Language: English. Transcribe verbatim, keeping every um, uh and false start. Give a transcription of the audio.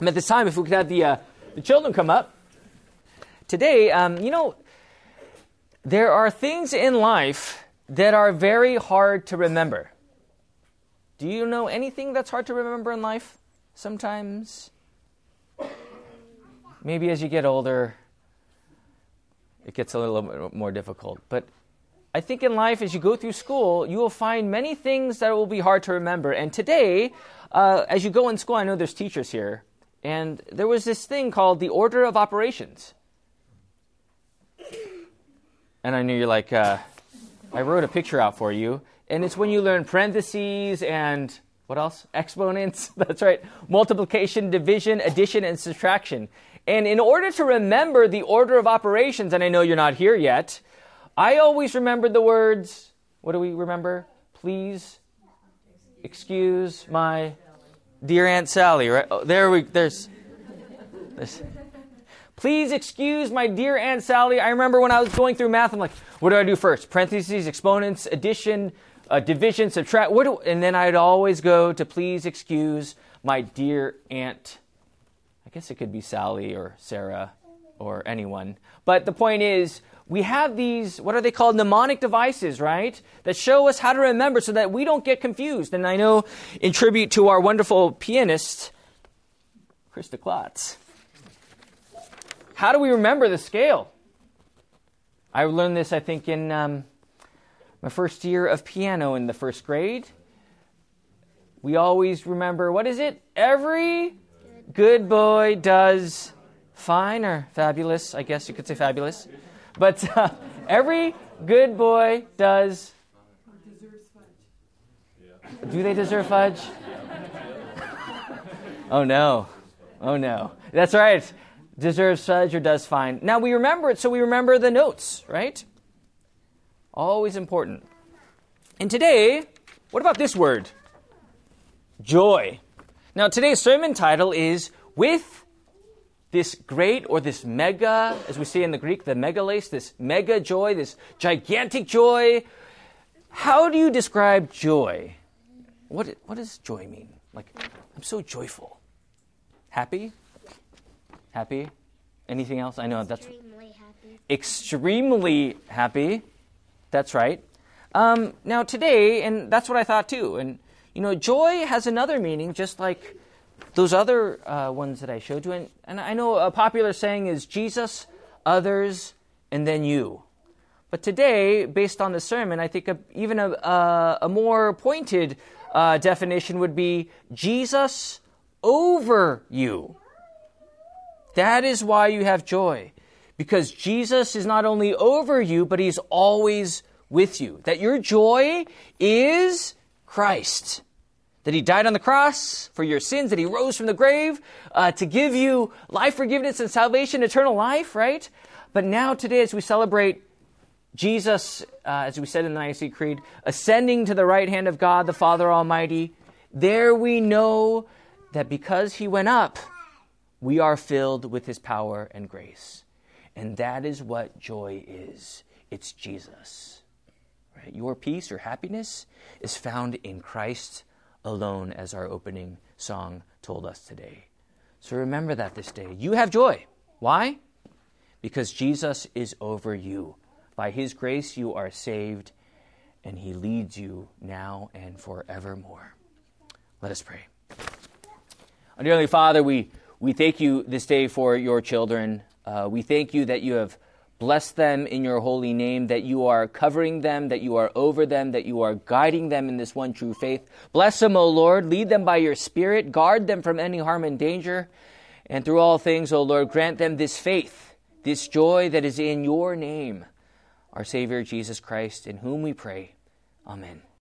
And at this time, if we could have the uh, the children come up. Today, um, you know, there are things in life that are very hard to remember. Do you know anything that's hard to remember in life? Sometimes, maybe as you get older, it gets a little bit more difficult. But I think in life, as you go through school, you will find many things that will be hard to remember. And today, uh, as you go in school, I know there's teachers here, and there was this thing called the order of operations. And I knew you're like, uh, I wrote a picture out for you. And it's when you learn parentheses and, what else? Exponents. That's right. Multiplication, division, addition, and subtraction. And in order to remember the order of operations, and I know you're not here yet, I always remembered the words, what do we remember? Please excuse my dear Aunt Sally, right? Oh, there we, there's, there's, please excuse my dear Aunt Sally. I remember when I was going through math, I'm like, what do I do first? Parentheses, exponents, addition, uh, division, subtract. What do, and then I'd always go to please excuse my dear Aunt. I guess it could be Sally or Sarah or anyone. But the point is, we have these, what are they called? Mnemonic devices, right? That show us how to remember so that we don't get confused. And I know in tribute to our wonderful pianist, Krista Klotz, how do we remember the scale? I learned this, I think, in um, my first year of piano in the first grade. We always remember, what is it? Every good boy does fine or fabulous. I guess you could say fabulous. But uh, every good boy does... Do they deserve fudge? Oh, no. Oh, no. That's right. Deserves fudge or does fine. Now, we remember it, so we remember the notes, right? Always important. And today, what about this word? Joy. Now, today's sermon title is With This Great, or this mega, as we say in the Greek, the megalace, this mega joy, this gigantic joy. How do you describe joy? What, what does joy mean? Like, I'm so joyful. Happy? Happy? Anything else? I know that's... Extremely happy. Extremely happy. That's right. Um, now today, and that's what I thought too, and you know, joy has another meaning, just like those other uh, ones that I showed you. And, and I know a popular saying is Jesus, others, and then you. But today, based on the sermon, I think a, even a, a, a more pointed uh, definition would be Jesus over you. That is why you have joy. Because Jesus is not only over you, but he's always with you. That your joy is Christ. That he died on the cross for your sins, that he rose from the grave uh, to give you life, forgiveness, and salvation, eternal life, right? But now today, as we celebrate Jesus, uh, as we said in the Nicene Creed, ascending to the right hand of God, the Father Almighty, there we know that because he went up, we are filled with his power and grace. And that is what joy is. It's Jesus. Right? Your peace or happiness is found in Christ alone, as our opening song told us today. So remember that this day. You have joy. Why? Because Jesus is over you. By his grace you are saved, and he leads you now and forevermore. Let us pray. Our dear Heavenly Father, we, we thank you this day for your children. Uh, we thank you that you have blessed them in your holy name, that you are covering them, that you are over them, that you are guiding them in this one true faith. Bless them, O Lord. Lead them by your Spirit. Guard them from any harm and danger. And through all things, O Lord, grant them this faith, this joy that is in your name, our Savior Jesus Christ, in whom we pray. Amen.